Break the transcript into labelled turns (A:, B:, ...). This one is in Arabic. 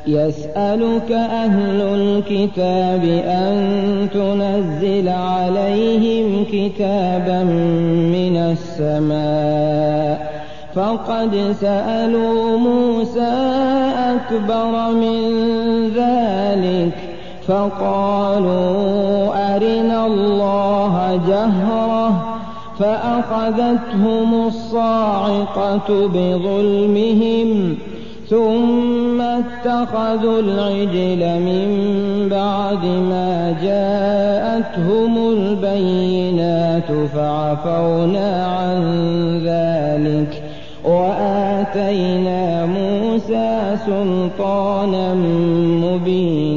A: يسألك أهل الكتاب أن تنزل عليهم كتابا من السماء فقد سألوا موسى أكبر من ذلك فقالوا أرنا الله جهرة فأخذتهم الصاعقة بظلمهم ثم اتخذوا العجل من بعد ما جاءتهم البينات فعفونا عن ذلك وآتينا موسى سلطانا مبينا